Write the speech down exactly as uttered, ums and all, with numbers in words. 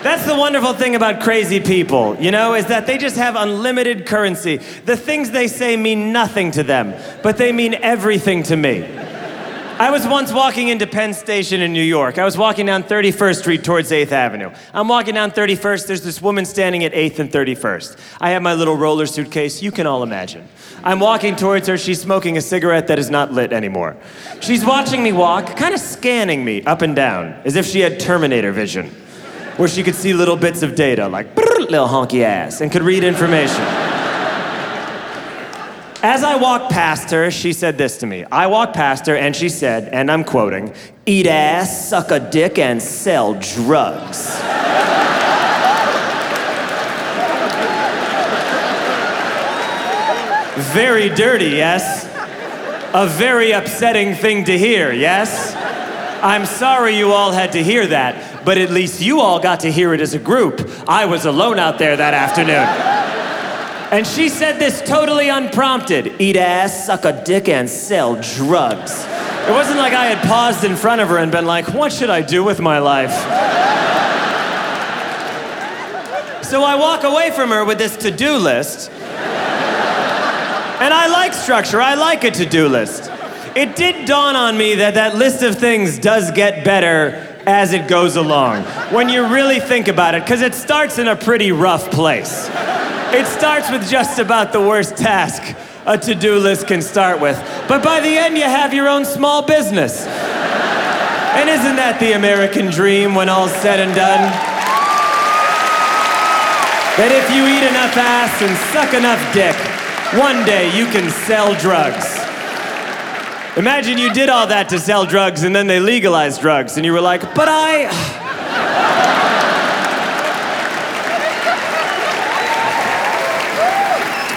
That's the wonderful thing about crazy people, you know, is that they just have unlimited currency. The things they say mean nothing to them, but they mean everything to me. I was once walking into Penn Station in New York. I was walking down thirty-first Street towards eighth Avenue. I'm walking down thirty-first, there's this woman standing at eighth and thirty-first. I have my little roller suitcase, you can all imagine. I'm walking towards her, she's smoking a cigarette that is not lit anymore. She's watching me walk, kind of scanning me up and down, as if she had Terminator vision, where she could see little bits of data, like, little honky ass, and could read information. As I walked past her, she said this to me. I walked past her and she said, and I'm quoting, "Eat ass, suck a dick, and sell drugs." Very dirty, yes? A very upsetting thing to hear, yes? I'm sorry you all had to hear that, but at least you all got to hear it as a group. I was alone out there that afternoon. And she said this totally unprompted. Eat ass, suck a dick, and sell drugs. It wasn't like I had paused in front of her and been like, what should I do with my life? So I walk away from her with this to-do list. And I like structure, I like a to-do list. It did dawn on me that that list of things does get better as it goes along, when you really think about it, because it starts in a pretty rough place. It starts with just about the worst task a to-do list can start with. But by the end, you have your own small business. And isn't that the American dream when all's said and done? That if you eat enough ass and suck enough dick, one day you can sell drugs. Imagine you did all that to sell drugs and then they legalized drugs and you were like, but I...